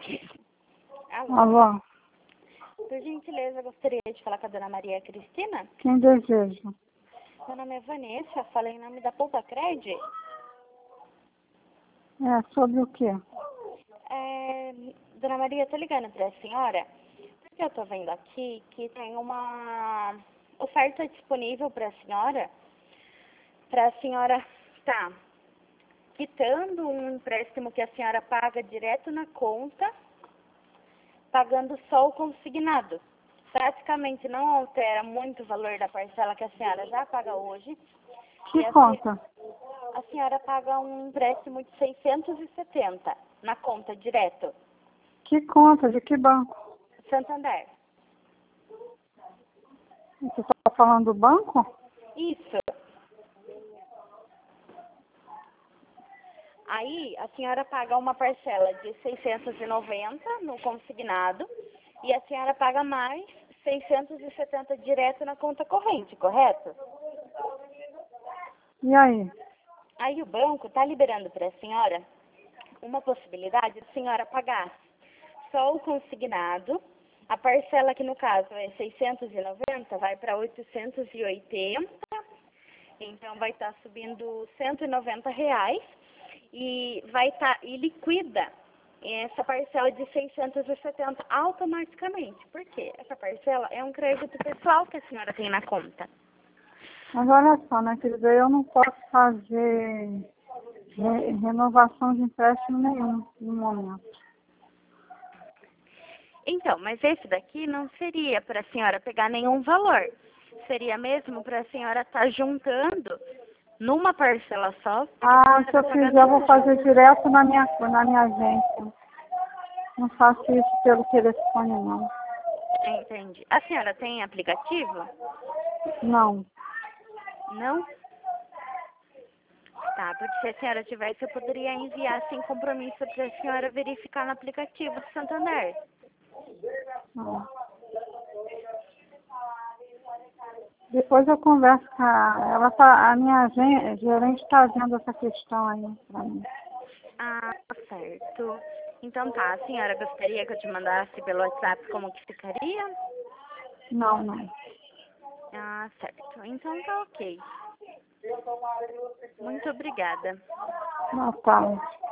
Alô? Alô? Por gentileza, gostaria de falar com a dona Maria Cristina. Quem deseja? Meu nome é Vanessa, falei em nome da Poupa Cred. É, sobre o quê? Dona Maria, eu tô ligando para a senhora, porque eu tô vendo aqui que tem uma oferta disponível para a senhora tá quitando um empréstimo que a senhora paga direto na conta, pagando só o consignado. Praticamente não altera muito o valor da parcela que a senhora já paga hoje. Que conta? A senhora paga um empréstimo de 670 na conta direto. Que conta? De que banco? Santander. Você está falando do banco? Isso. Aí a senhora paga uma parcela de 690 no consignado e a senhora paga mais 670 direto na conta corrente, correto? E aí? Aí o banco está liberando para a senhora uma possibilidade de a senhora pagar só o consignado. A parcela que no caso é 690 vai para 880, então vai estar subindo R$ 190 e e liquida essa parcela de 670 automaticamente. Por quê? Essa parcela é um crédito pessoal que a senhora tem na conta. Mas olha só, né, querida, eu não posso fazer renovação de empréstimo nenhum no momento. Então, mas esse daqui não seria para a senhora pegar nenhum valor. Seria mesmo para a senhora estar juntando numa parcela só. Ah, se eu quiser, eu vou fazer direto na minha agência. Não faço isso pelo telefone, não. Entendi. A senhora tem aplicativo? Não. Não? Tá, porque se a senhora tivesse, eu poderia enviar sem compromisso para a senhora verificar no aplicativo do Santander. Não. Depois eu converso com ela. A minha gerente está vendo essa questão aí para mim. Ah, certo. Então tá, a senhora gostaria que eu te mandasse pelo WhatsApp como que ficaria? Não, não. Ah, certo. Então tá ok. Muito obrigada. Boa tarde.